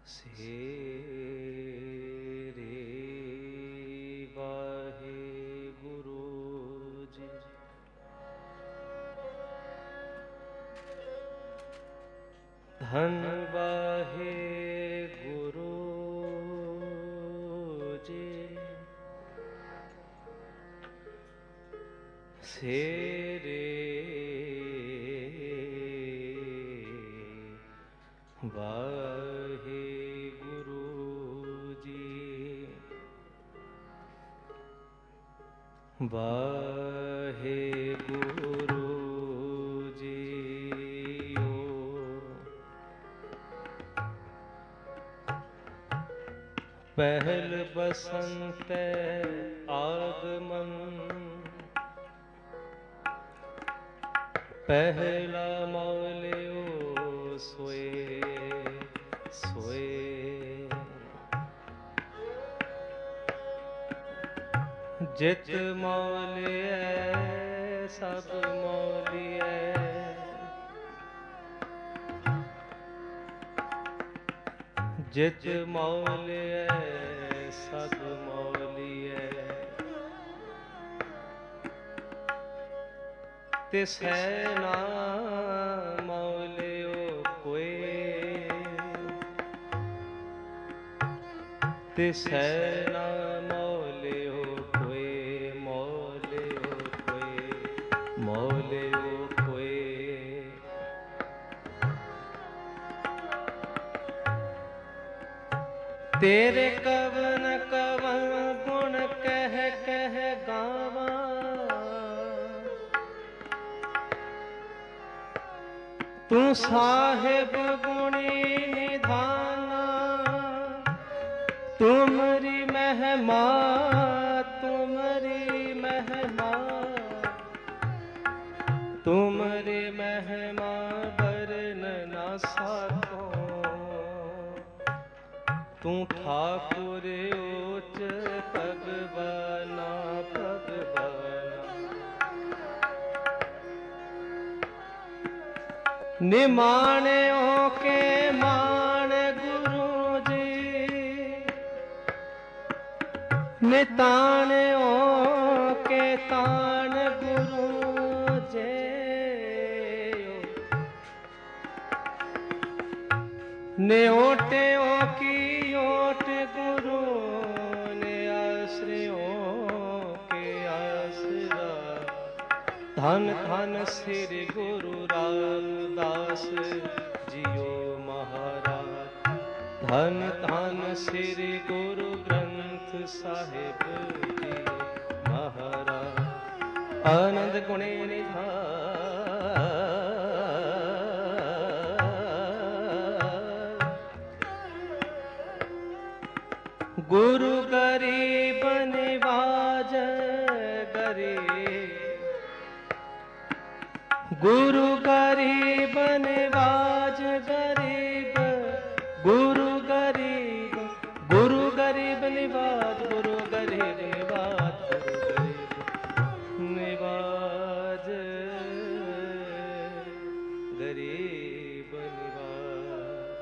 सेरे वाहे गुरु जी धन वाहे गुरु जी सेरे वाहे गुरु जी वाहे गुरु जी पहल बसंत आगमन पहला मौलियो सोए सोए जित मौलिए सब मौलिए जित मौलिए सब मौलिए तिस है ना मौलियो कोई तिस है ना मौलियो कोई मौलियो कोई मौलियो कोई तेरे कवन कवन गुण कह कह गावा तू साहिब गुणी निधाना तुमरी महिमा तुमरी महिमा तुमरी महिमा वरन ना साको तू ठाकुर उच्च भगवाना भगवाना निमाण्यो के मान गुरु जी निताण्यो के तान गुरु जी ने ओट्यो की ओट गुरु ने आश्रयों के आसरा धन धन श्री गुरु रामदास जियो महाराज धन धन श्री गुरु ग्रंथ साहिब जी महाराज आनंद गुणे निधान गुरु गरीब निवाज गरीब गुरु गरीब निवाज गरीब गुरु गरीब निवाज गुरु गरीब निवाज निवाज गरीब निवाज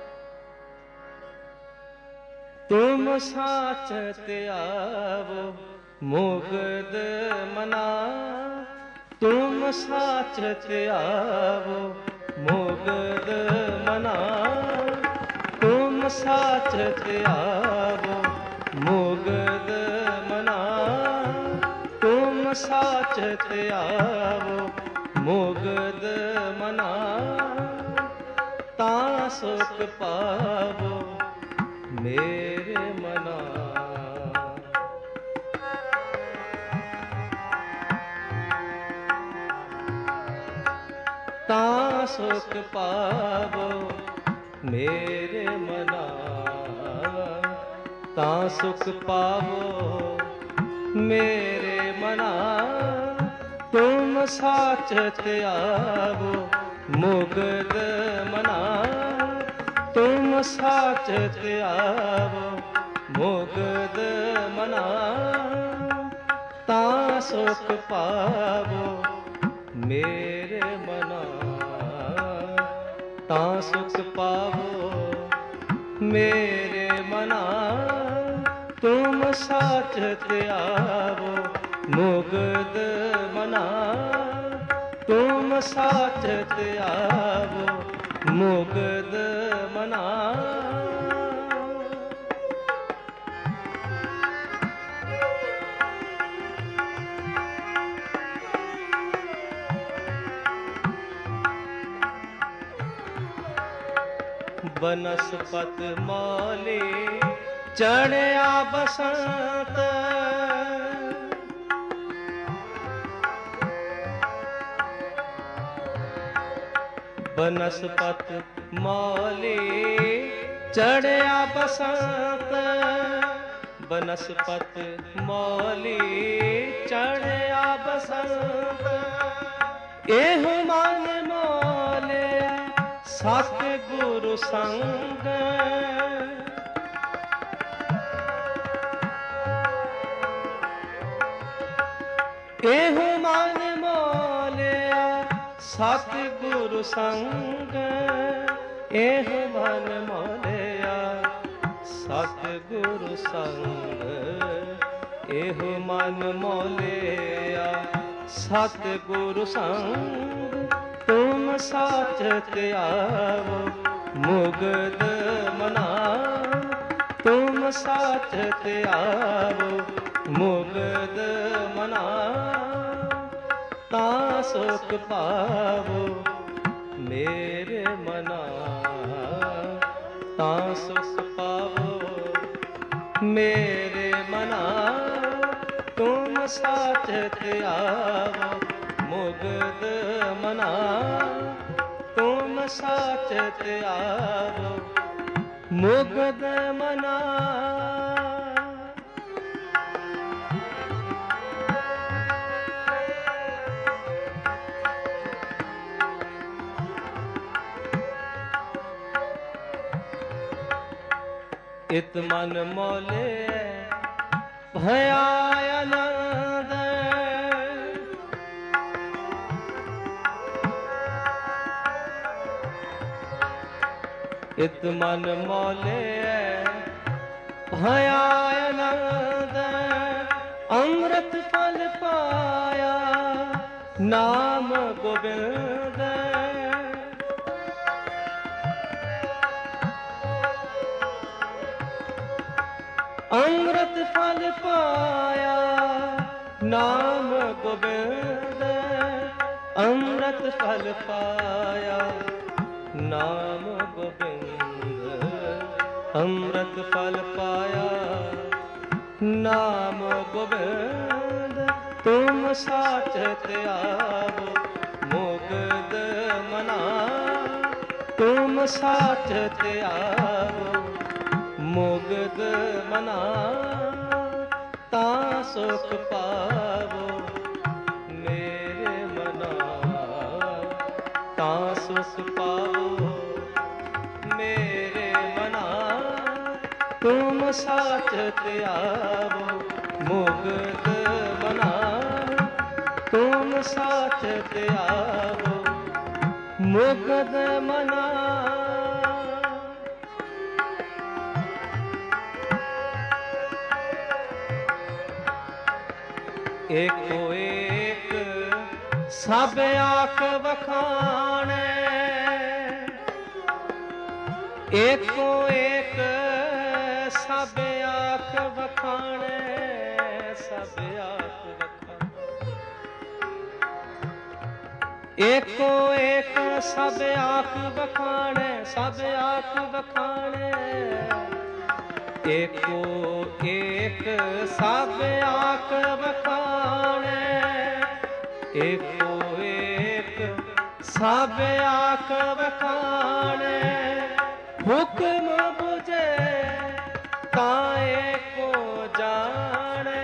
तुम साचत आवो मुगद मना तुम साचत आवो मुगद मना तुम साचत आवो मुगद मना तुम साचत आवो मुगद मना ता सुख पावो मेरे मना ता सुख पावो मेरे मना ता सुख पावो मेरे मना तुम साचत आवो मुगद मना तुम साचत आवो मुगद मना ता सुख पावो मेरे मना ता सुख पावो मेरे मना तुम साचत आवो मुग्ध मना तुम साचत आवो मुग्ध मना। बनस्पत मौली चढ़िया बसंत बनस्पत मौली चढ़िया बसंत बनस्पत मौली चढ़िया बसंत एह मन मोले सत गुरु संग एह मन मोलिया सत गुरु संग एह मन मोलिया सत गुरु संग एह मन मोलिया सत गुरु संग तुम साचत आवो मुग्ध मना तुम साचत आवो मुग्ध मना ता सुख पावो मेरे मना ता सुख पावो मेरे मना तुम साचत आवो मुग्ध मना तुम साचत आवो मुग्ध मना। इत मन मोले भया आनंद इत मन मोले भया आनंद अमृत फल पाया नाम गोविंद अमृत फल पाया नाम गोविंद अमृत फल पाया नाम गोविंद अमृत फल पाया नाम गोविंद तुम साचत आवो मुग्ध मना तुम साचत आवो मुग्ध मना ता सुख पावो मेरे मना ता सुख पावो मेरे मना तुम साचत आवो मुग्ध मना तुम साचत आवो मुग्ध मना। एको एक सब आख वखाणे एको एक सब आख वखाणे सब आख वखाणे एको एक सब आख वखाणे सब आख वखाणे एको एक सब आख वखाणे एको एक सब आख वखाणे हुक्म बुझे ताए को जाने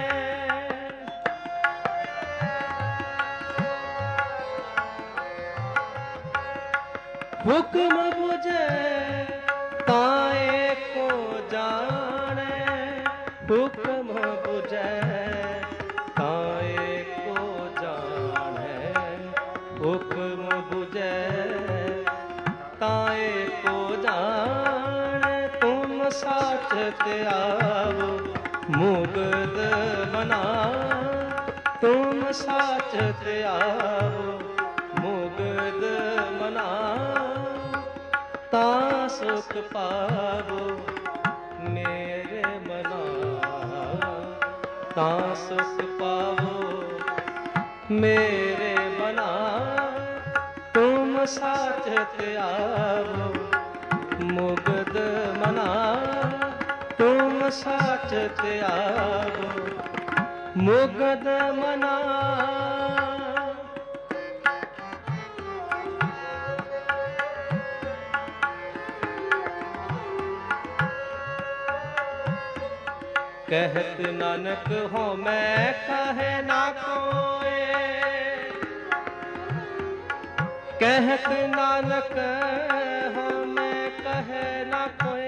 हुक्म बुझे ताए को जाने हुक्म बुझे ताए को जाने हुक्म बुझे ताए को जाने तुम साचत आवो मुगद मना। तुम साचत आवो मुगद मना। ता सुख पावो मेरे मना। ता सुख पावो मेरे मना। तुम साचत आवो मुगद मना। तुम साचत आवो मुगद मना। कहत नानक हो मैं कहे ना कोय। कहत नानक हो मैं कहे ना कोय।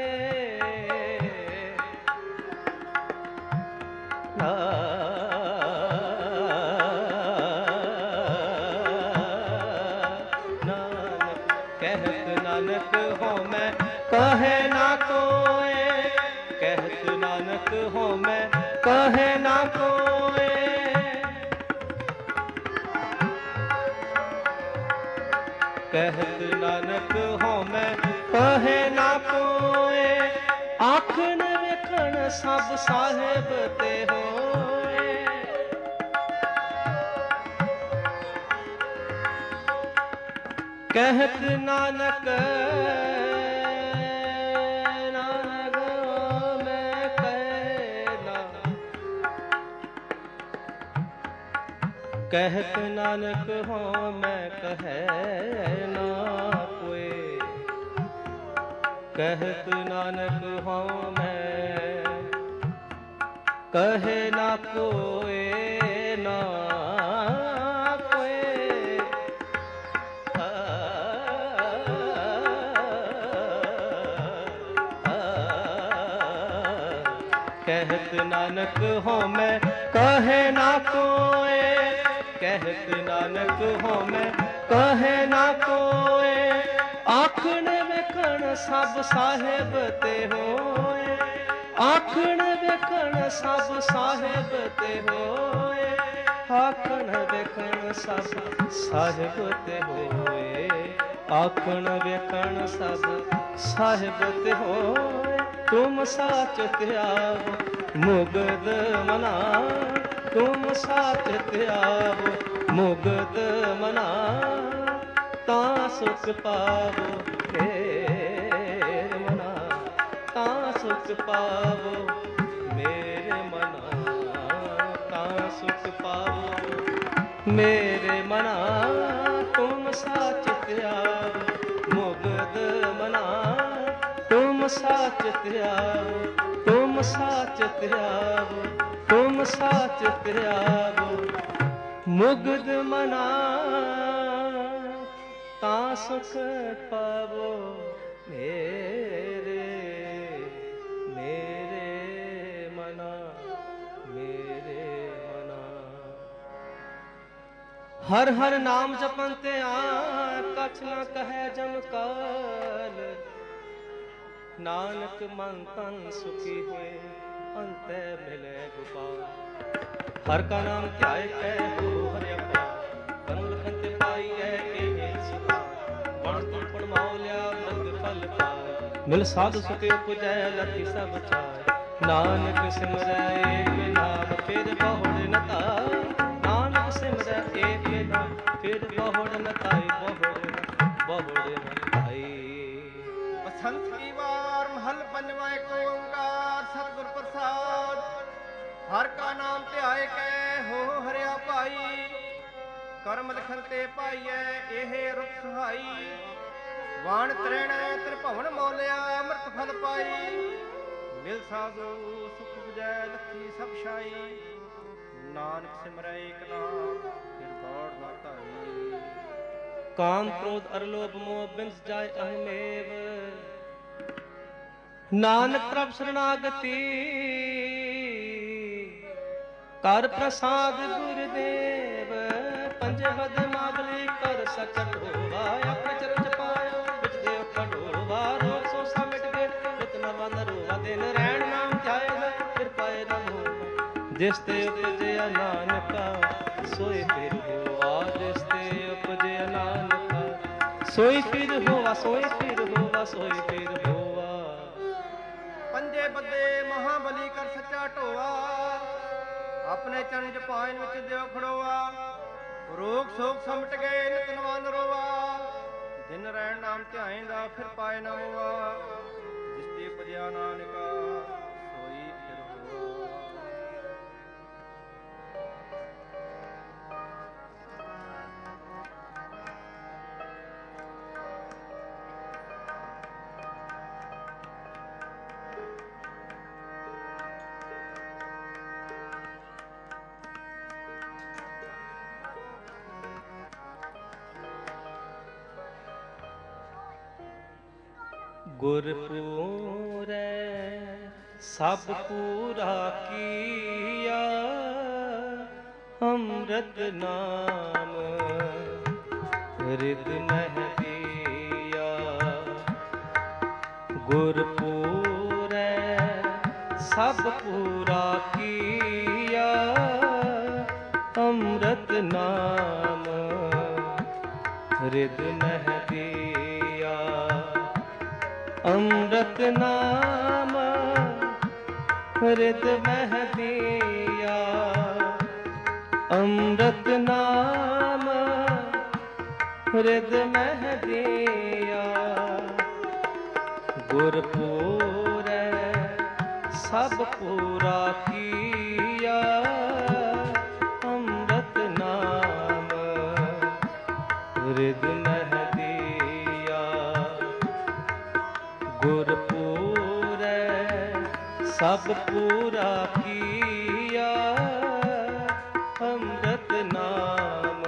नानक कहत नानक हो मैं कहे ना कोय। कहत नानक हो मैं कहे ना कोय। कहत नानक हो मैं कहे ना कोय। आखन वेखन सब साहेब ते होए। कहत नानक कहत नानक हो मैं कहे ना कोय। कहत नानक हो मैं कहे ना कोय ना कोय। कहत नानक हो मैं कहे ना कोय। कहत नानक हो मैं कहे ना कोय। आखण वेखण सब साहेब ते होए। आखण वेखण सब साहेब ते होए। आखण वेखण सब साहेब ते होए। आखण वेखण सब साहेब ते होए। तुम साचत आवो मुगद मना। तुम साचत आवो मुगद मना। ता सुख पावो मेरे मना। ता सुख पावो मेरे मना। ता सुख पावो मेरे मना। तुम साचत आवो मुगद मना। तुम साचत आवो तुम साचत आवो तुम साचत आवो मुगद मना। ता सुख पावो मेरे मेरे मना। मेरे मना। हर हर नाम जपन ते कछ न कहे जम काल। नानक मन तन सुखी हुए अंत मिले गोपाल। हर का नाम ध्याय कै हो हरि अपार। कर्म लखन ते पाई है के सुखा। वण तुम पण माउल्या मृग फल पाय। मिल साधु सुख उपजै लखी सब छाय। नानक सिमरै एक नाम फिर बहुड़ न ताय। नानक सिमरै एक नाम फिर बहुड़ न ताय। बहुड़ न ताय। बसंत की बार महल पंजवा एक ओंकार सतगुर प्रसाद। हर का नाम ध्याय कै हो हरिया भाई। करम लिखन ते पाइयै एहे रुख सुहाई। वाण त्रेण त्रिभवन मौलिया अमृत फल पाई। मिल साधु सुख बुझै लखी सब छाई। नानक सिमरै एक नाम फिर दौड़ न धाई। काम क्रोध अरलोभ मोह बिंस जाय अहमेव। नानक प्रभ शरणागति कर प्रसाद गुरुदेव। पंजवद मागली कर सकट होवा। अपने चरण पाया बिच देव खड़ोवा। रोग सो सा मिट गए नित नवा नरोवा। दिन रैन ਜਿਸ ਤੇ ਉਪਜਿਆ ਨਾਨਕਾ ਸੋਈ ਫਿਰ ਹੋਆ, ਜਿਸ ਤੇ ਉਪਜਿਆ ਨਾਨਕਾ ਸੋਈ ਫਿਰ ਹੋਆ, ਸੋਈ ਫਿਰ ਹੋਆ, ਸੋਈ ਫਿਰ ਹੋਆ। ਪੰਜੇ ਬੱਦੇ ਮਹਾਬਲੀ ਕਰ ਸੱਚਾ ਢੋਆ, ਆਪਣੇ ਚਰਨ ਚ ਪਾਇਨ ਵਿੱਚ ਦਿਓ ਖੜੋਆ। ਰੋਗ ਸੋਗ ਸਮਟ ਗਏ ਨਿਤ ਨਵਾਨ ਰੋਆ, ਦਿਨ ਰਹਿਣ ਨਾਮ ਧਿਆਏਂਦਾ ਫਿਰ ਪਾਏ ਨਾ ਮੋਆ। ਜਿਸ ਤੇ ਉਪਜਿਆ ਨਾਨਕਾ ਸੋਈ ਫਿਰ ਹੋਆ। ਗੁਰਪੂਰੈ ਸਭ ਪੂਰਾ ਕੀਆ, ਅੰਮ੍ਰਿਤ ਨਾਮ ਰਿਦ ਮਹਿ ਦੀਆ। ਗੁਰਪੂਰੈ ਸਭ ਪੂਰਾ ਕੀਆ, ਅੰਮ੍ਰਿਤ ਨਾਮ ਰਿਦ ਮਹਿ ਦੀਆ। ਅੰਮ੍ਰਿਤ ਨਾਮ ਰਿਦ ਮਹਿ ਦੀਆ, ਅੰਮ੍ਰਿਤ ਨਾਮ ਰਿਦ ਮਹਿ ਦੀਆ। ਗੁਰਪੂਰੈ ਸਭ ਪੂਰਾ ਕੀਆ, ਅੰਮ੍ਰਿਤ ਨਾਮ ਰਿਦ ਮਹਿ ਦੀਆ। ਗੁਰਪੂਰੈ ਸਭ ਪੂਰਾ ਕੀਆ, ਅੰਮ੍ਰਿਤ ਨਾਮ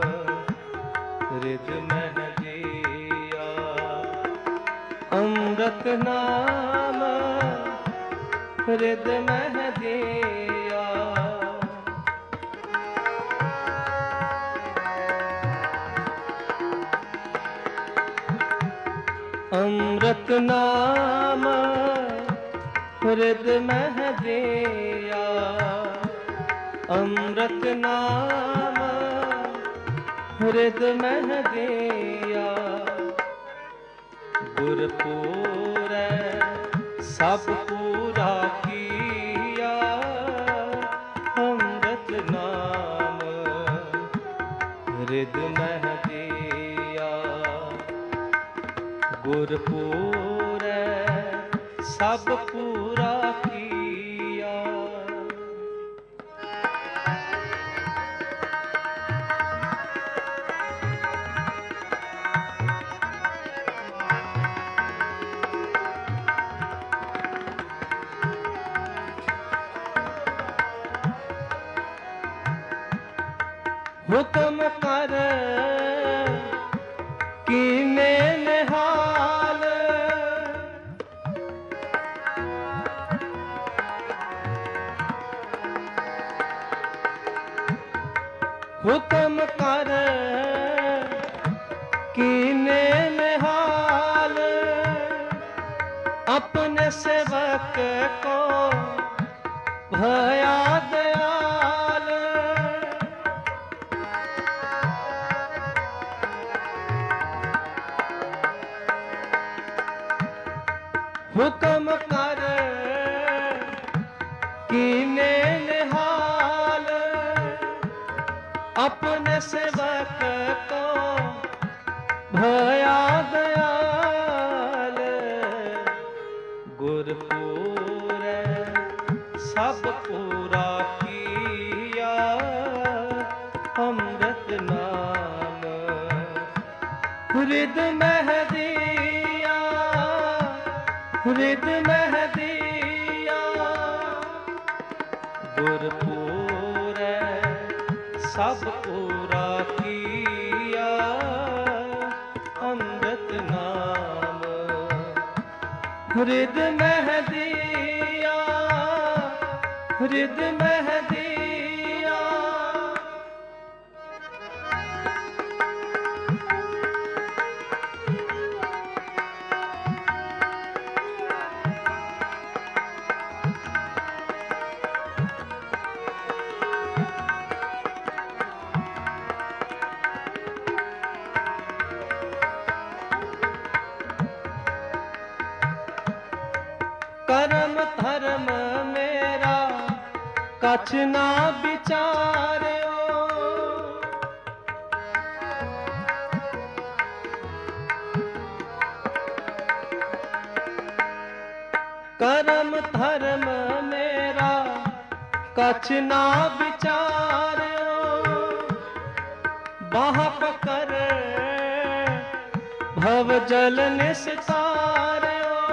ਰਿਦ ਮਹਿ ਦੀਆ। ਅੰਮ੍ਰਿਤ ਨਾਮ ਰਿਦ ਮਹਿ ਦੀਆ। ਅੰਮ੍ਰਿਤ ਨਾਮ ਰਿਦ ਮਹਿ ਦੀਆ। ਅੰਮ੍ਰਿਤ ਨਾਮ ਰਿਦ ਮਹਿ ਦੀਆ। ਗੁਰਪੂਰੈ ਸਭ ਪੂਰਾ ਕੀਆ, ਅੰਮ੍ਰਿਤ ਨਾਮ ਰਿਦ ਮਹਿ ਦੀਆ। ਗੁਰਪੂਰੈ ਸਭ ਪੂਰਾ ਕੀਆ। ਹੁਕਮ ਕਰ ਕੀਨੇ ਨਿਹਾਲ, ਹੁਕਮ ਕਰ ਕੀਨੇ ਨਿਹਾਲ। ਆਪਣੇ ਸੇਵਕ ਕੋ ਭਇਆ ਦਇਆਲ। ਹੁਕਮ ਕਰ ਕੀਨੇ ਨਿਹਾਲ। ਆਪਣੇ ਸੇਵਕ ਕੋ ਭਇਆ ਦਇਆਲ। ਗੁਰਪੂਰੈ ਸਭ ਪੂਰਾ ਕੀਆ, ਅੰਮ੍ਰਿਤ ਨਾਮ ਰਿਦ ਮਹਿ ਦੀਆ। ਰਿਦ ਮਹਿ ਦੀਆ। ਗੁਰਪੂਰੈ ਸਭ ਪੂਰਾ ਕੀਆ, ਅੰਮ੍ਰਿਤ ਨਾਮ ਰਿਦ ਮਹਿ ਦੀਆ। ਰਿਦ ਮਹਿ ਦੀਆ। करम धर्म मेरा कछ ना विचार्यो। करम धर्म मेरा कछ ना विचार्यो। बाह पकर भव जल निस्तार्यो।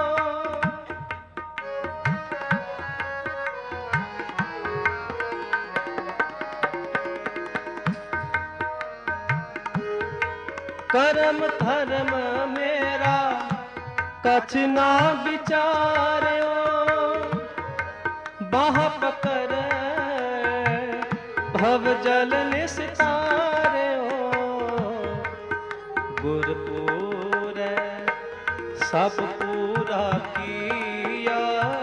करम धर्म मेरा कछ ना विचार्यो। बाह पकर भव जल निस्तार्यो। गुरपुर सब पूरा किया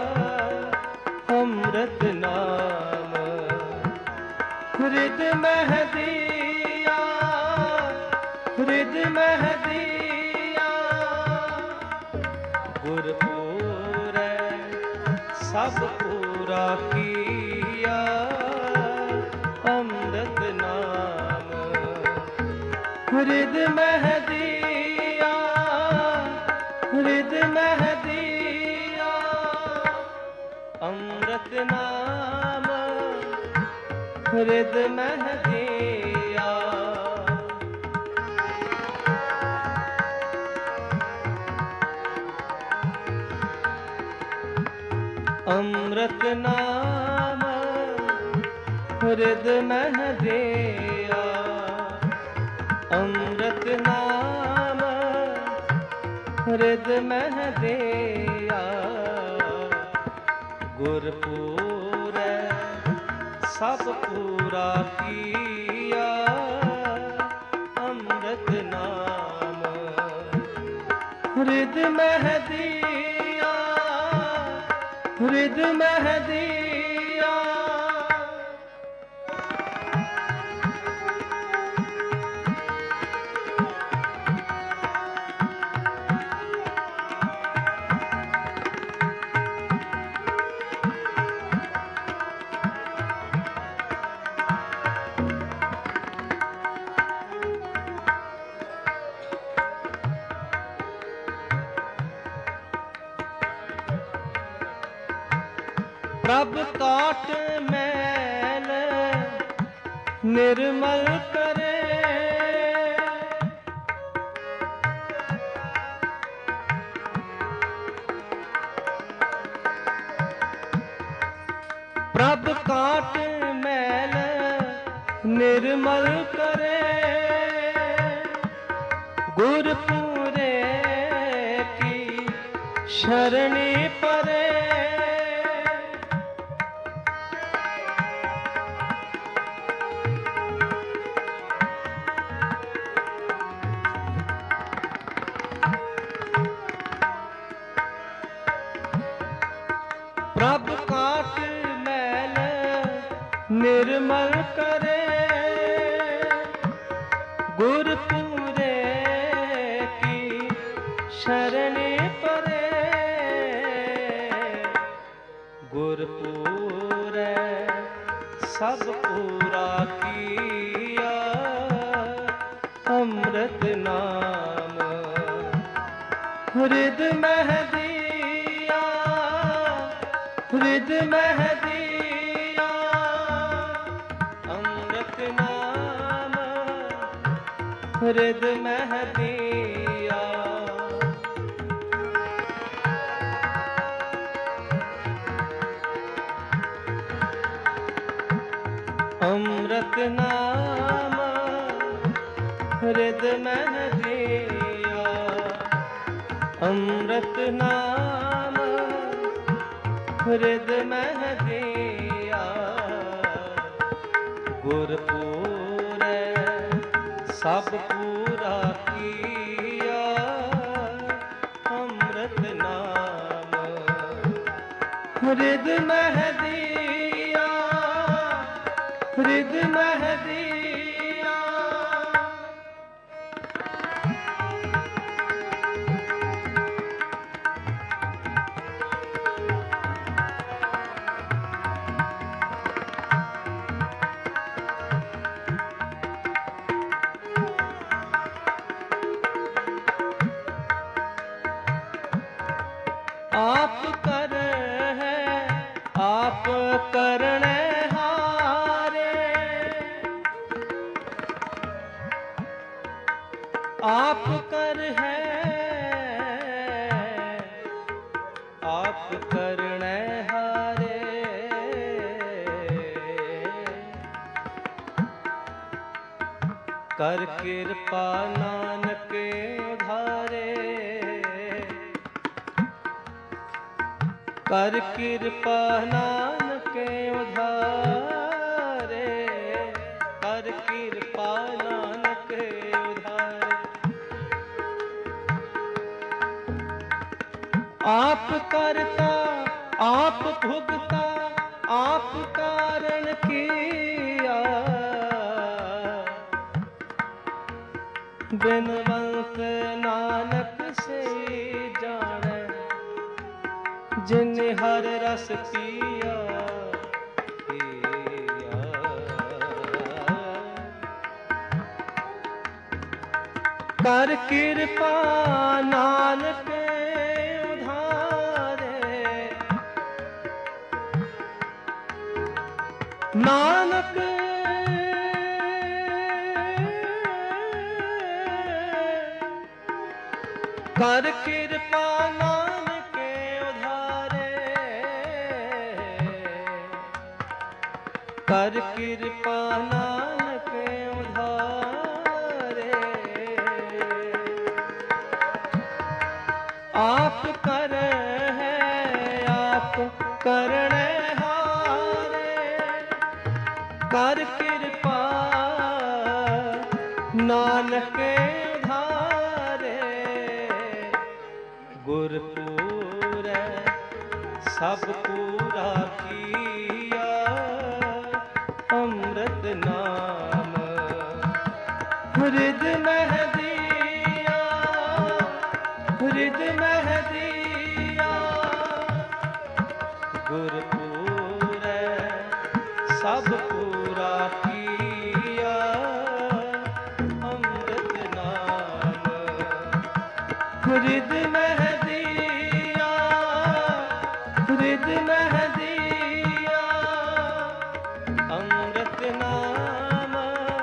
अमृत नाम हृदय मह दिया। हृदय मह दिया। गुरपुर सब पूरा किया अमृत नाम हृदय मह दिया। हृदय मह दिया। अमृत नाम हृदय मह दिया। अमृत नाम हृदय मह दिया। अमृत नाम हृदय मह दिया। गुरपुर सब पूरा किया अमृत नाम हृदय मह दिया। हृदय मह दिया। प्रभ काट मैल निर्मल करे। प्रभ काट मैल निर्मल करे। गुरपुरे की शरणी परे। प्रभ काट मैल निर्मल करे। गुरपुरे की शरणी परे। गुरपुर सब पूरा किया अमृत नाम हृदय मह दिया। हृदय मह दिया। अमृत नाम हृदय मह दिया। अमृत नाम हृदय मह दिया। अमृत नाम हृदय मह दिया। गुरपुर सब पूरा किया अमृत नाम हृदय मह दिया। हृदय मह दिया। आप कर है आप करने हारे, आप कर है आप करने हारे, कर कृपा नानक उधारे, कर कृपा नानक उधारे, कर कृपा नानक उधारे। आप करता आप भुगता आप कारण किया, बिनवंत नानक से जाने, जिन हर रस पिया पिया। कर कृपा नानक उधारे, नानक कर कृपा नानक उधारे, कर कृपा नानक उधारे। आप कर है आप करने हारे, कर कृपा नानक उधारे। गुर पूरै सब पूरा किया, अमृत नाम हृदय में दिया, हृदय में दिया। गुर पूरै सब पूरा किया, अमृत नाम हृदय में दिया, हृदय में दिया। अमृत नाम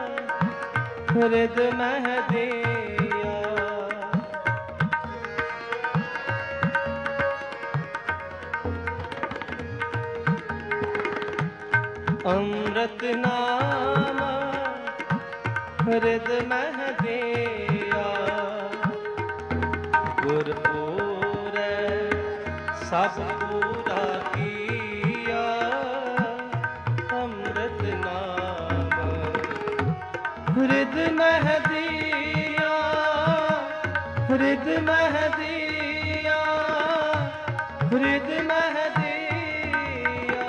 हृदय में दिया। अमृत नाम हृदय में दिया, गुर पूरै सब पूरा किया, अमृत नाम हृदय में दिया, हृदय में दिया, हृदय में दिया,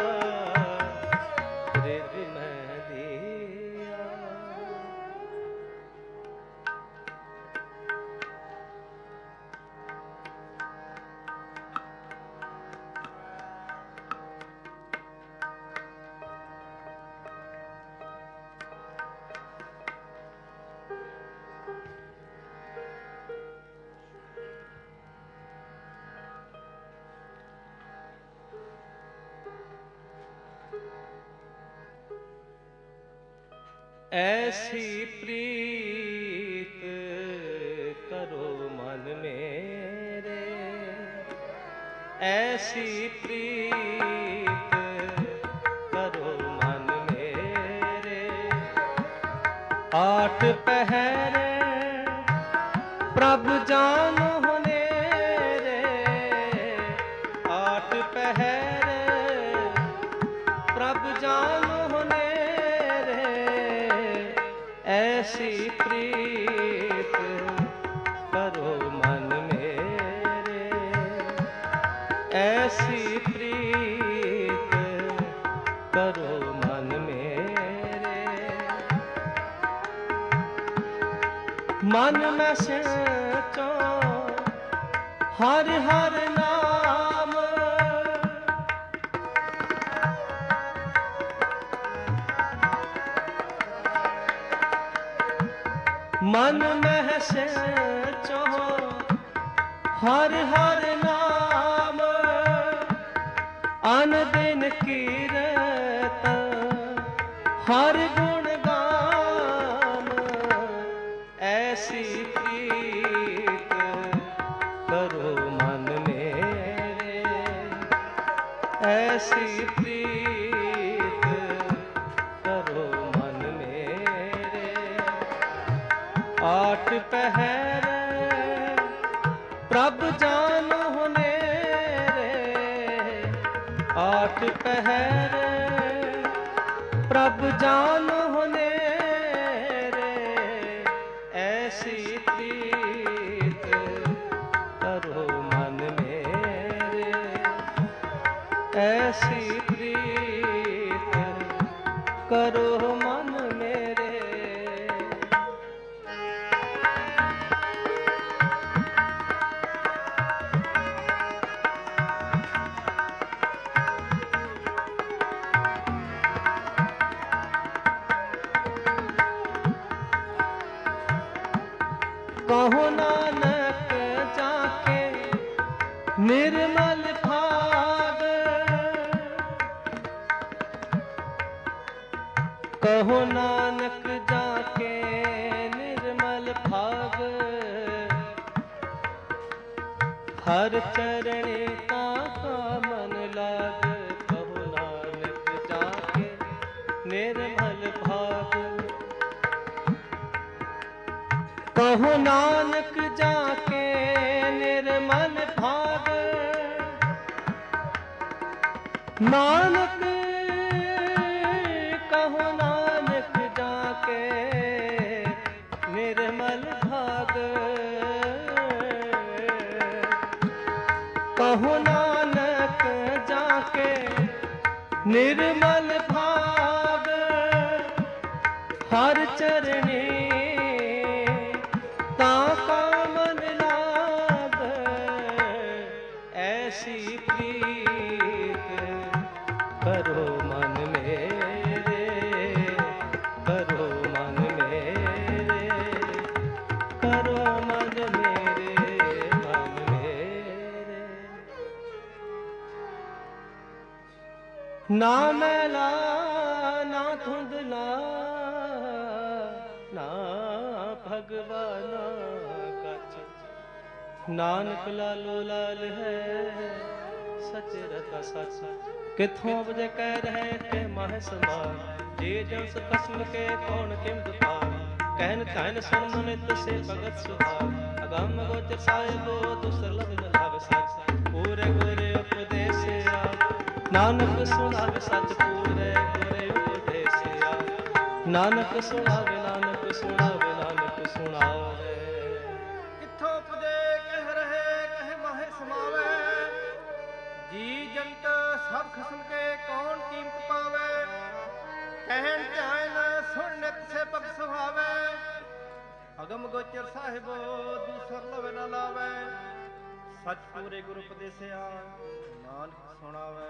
हृदय में दिया। ऐसी प्रीत करो मन मेरे, ऐसी प्रीत करो मन मेरे। आठ पहरे प्रभु जानो नेरे, आठ पहरे प्रभु जानो ऐसी प्रीत करो मन मेरे, ऐसी प्रीत करो मन मेरे। मन में सोचो हर हर नाम, मन में सोचो हर हर नाम। ऐसी प्रीत करो मन मेरे। आठ पहर प्रभ जानो नेरे, आठ पहर प्रभ जानो नेरे। ऐसी प्रीत करो मन मेरे, ऐसी प्रीत करो मन मेरे। कहो नानक जाके निर्मल भाग, कहो नानक जाके निर्मल भाग। हर चरणे का मन लाग, कहो नानक जाके निर्मल भाग। कहो नानक जाके निर्मल भाग, नानक कहो नानक जाके निर्मल भाग। कहो नानक जाके निर्मल भाग। हर चरणे ताका मन लाग, ऐसी प्रीत करो मन मेरे, करो मन मेरे, करो मन मेरे, मन मेरे। ना मैला ना धुंधला ना भगवाना कछ, नानक लालो लाल है सच रता सच। किथों बजे कह रहे के माह समार, जे जंस कसम के कौन किम दुपार। कहन कहन सुन मनित से भगत सुभाग, अगम गोचर साहिबो दुसरलभ लाभ सच। पूरे गुरे उपदेश नानक सुनावे सच, पूरे गुरे उपदेश नानक सुनावे, नानक सुनावे, नानक सुनावे। किथों पुजे कह रहे कह माहे समावे, जी जंत सब खसम के कौन कीमत पावे। कहन ध्यान सुन नित से पग सुहावे, अगम गोचर साहिबो दूसर लवे न लावे। सच पूरे गुरु उपदेसिया नानक सुनावे।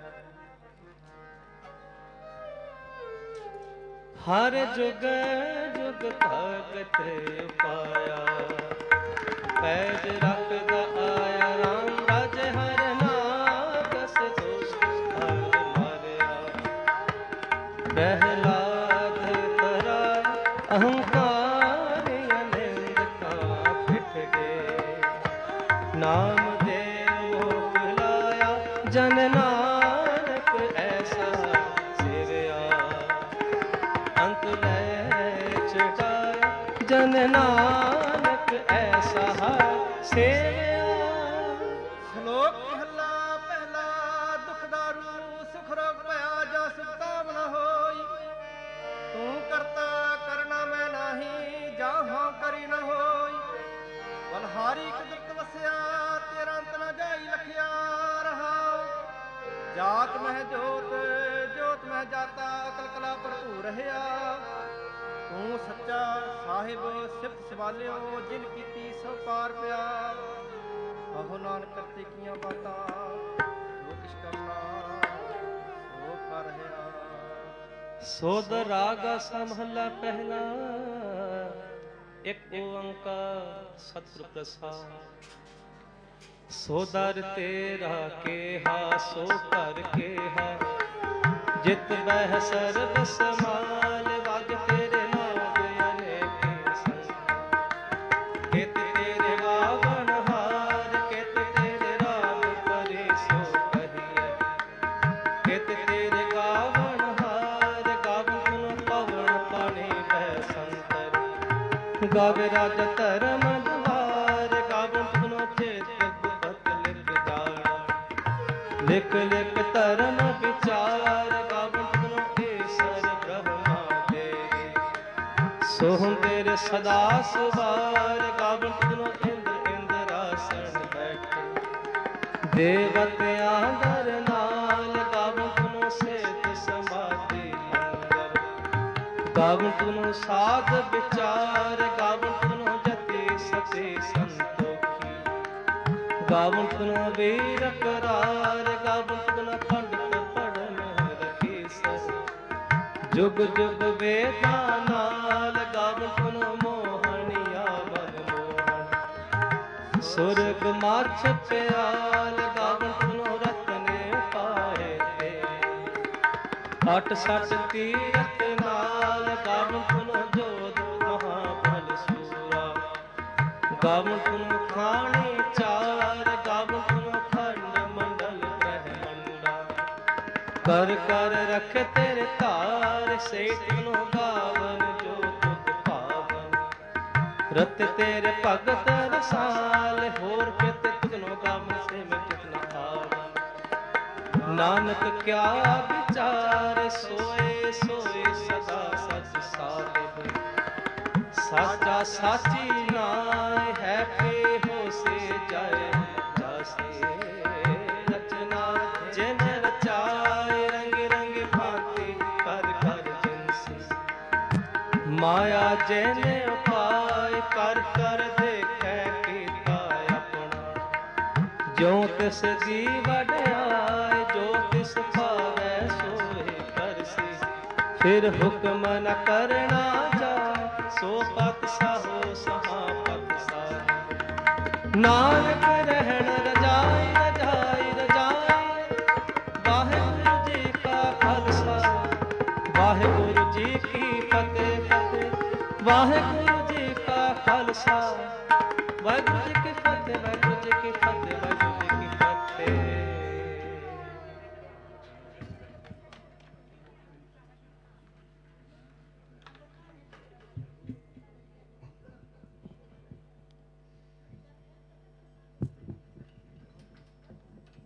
हर जुग जुग भगत पाया, पैज रखदा आया राम राज। हर नागस दोष हर मारया, प्रहलाद करा अहंकार अनिंद का पिठ गए। नाम देव बुलाया जन नानक ऐसा सिरया, अंत लै छुटाया जन नानक ऐसा सेया। श्लोक महला पहला, दुख दारू सुख रोग भया, जा सुख ताम न होई। तू करता करना मैं नाही, जाहाँ करी न होई। बलहारी कुदरत वसिया, तेरा अंत न जाई लखिया रहा। जात मह जोत जोत मह जाता, अकल कला भरपूर रहिया। तू सच्चा ਸਾਹਿਬ ਸਿਫਤ ਸਵਾਲਿਓ ਜਿਨ ਕੀਤੀ ਸੋ ਪਾਰ ਪਿਆ। ਆਹੋ ਨਾਨਕ ਕਰਤੇ ਕੀਆਂ ਬਾਤਾਂ ਜੋ ਕਿਛ ਕਰਨਾ ਸੋ ਕਰ ਰਿਹਾ। ਸੋਦ ਰਾਗਾ ਸਮਹਲਾ ਪਹਿਲਾ ਇੱਕ ਓੰਕਾਰ ਸਤਿਗੁਰ ਪ੍ਰਸਾਦ। ਸੋ ਦਰ ਤੇਰਾ ਕੇਹਾ ਸੋ ਕਰ ਕੇਹਾ ਜਿਤ ਬਹਿ ਸਰਬ ਸਮਾਲ ਵਗ ਤੇਰੇ ਨਾਮ ਅਨੇਕ ਸੰਗ। ਕਿਤ ਤੇਰੇ ਵਾਵਣ ਹਾਰ ਕਿਤ ਤੇਰੇ ਰਾਗ ਪਰੇ ਸੋ ਕਹੀਐ ਗਾਵੇ ਰਾਜ ਧਰਮ ਦੁਆਰ, ਗਾਵਨ ਤੁਮਨੋ ਚੇਤ ਗੁਪਤ ਲਿਖ ਜਾਣ। ਲਿਖ ਲਿਖ ਧਰਮ ਵਿਚਾਰ, ਗਾਵਨ ਤੁਮਨੋ ਈਸਰ ਬ੍ਰਹਮਾ ਦੇਵੀ। ਸੋਹੰ ਤੇਰੇ ਸਦਾ ਸੁਵਾਰ, ਗਾਵਨ ਤੁਮਨੋ ਇੰਦਰ ਇੰਦਰਾਸਣ ਬੈਠੇ। ਦੇਵਤਿਆਂ ਦਰ ਨਾਲ, ਗਾਵਨ ਤੁਮਨੋ ਸੇਤ ਸਮਾਧੀ ਅੰਦਰ। ਗਾਵਨ ਤੁਮਨੋ ਸਾਧ ਵਿਚਾਰ, ਗਾਵਨ ਤੁਮਨੋ ਜਤੀ ਸਤੀ ਸੰਤੋਖੀ। ਗਾਵਨ ਤੁਮਨੋ ਵੀਰ ਕਰਾਰ, ਗਾਵਨ ਤੁਮਨੋ ਪੰਡਤ ਪੜਨ ਰਖੀਸਰ। ਜੁਗ ਜੁਗ ਵੇਦਾਂ ਨਾਲ, ਗਾਵਨ ਤੁਮਨੋ ਮੋਹਣਿਆ ਮਨ ਮੋਹਣ। ਸੁਰਗ ਮਾਛ ਪਿਆਲ, ਗਾਵਨ ਤੁਮਨੋ ਰਤਨੇ ਪਾਏ ਤੇ। ਅਠ ਸਠ ਤੀਰਥ ਨਾਲ, ਗਾਵਨ ਤੁਮਨੋ ਜੋਧ ਮਹਾਬਲ ਸੂਰਾ। ਗਾਵਨ ਤੁਮਨੋ ਖਾਣੀ ਚਾਰ, ਗਾਵਨ ਤੁਮਨੋ ਖੰਡ ਮੰਡਲ ਬ੍ਰਹਮੰਡਾ। ਕਰ ਕਰ ਰਖ ਤੇਰੇ ਧਾਰ, ਸੇ ਤੁਮਨੋ ਗਾਵਨ ਜੋ ਤੁਧ ਭਾਵਨ। ਰਤ ਤੇਰੇ ਭਗਤ ਰਸਾਲ, ਹੋਰ ਕਿਤ ਤੁਧਨੋ ਗਾਵਨ ਸੇ ਮੈਂ ਕਿਤ ਨ ਆਵਨ। ਨਾਨਕ ਕਿਆ ਵਿਚਾਰ, ਸੋਏ ਸੋਏ ਸਦਾ ਸਚ ਸਾਹਿਬ। ਸਾਚਾ ਸਾਚੀ ਨਾਇ ਹੈ, ਪੇ ਹੋ ਸੇ ਜਾਏ ਜਾਸੇ। ਰਚਨਾ ਜਿਨ ਰਚਾਏ, ਰੰਗ ਰੰਗ ਭਾਂਤੀ ਕਰ ਕਰ ਜਿਨਸੀ। ਮਾਇਆ ਜਿਨ ਉਪਾਇ, ਕਰ ਕਰ ਦੇਖੈ ਕੀਤਾ ਆਪਣਾ। ਜਿਉ ਤਿਸ ਦੀ ਵਡਿਆਈ, ਜੋ ਤਿਸ ਭਾਵੈ ਸੋਏ ਕਰਸੀ। ਫਿਰ ਹੁਕਮ ਨ ਕਰਨਾ ਜਾ, ਸੋ ਪਤ ਸਾਹੋ ਸਹਾ ਪਤ ਸਾਹੀ। ਨਾਨਕ ਰਹਿਣ ਰਜਾਈ ਰਜਾਈ ਰਜਾਈ। ਵਾਹਿਗੁਰੂ ਜੀ ਕਾ ਖਾਲਸਾ, ਵਾਹਿਗੁਰੂ ਜੀ ਕੀ ਫਤਿਹ ਫਤਿਹ। ਵਾਹਿਗੁਰੂ ਜੀ ਕਾ ਖਾਲਸਾ, ਵਾਹਿਗੁਰੂ ਜੀ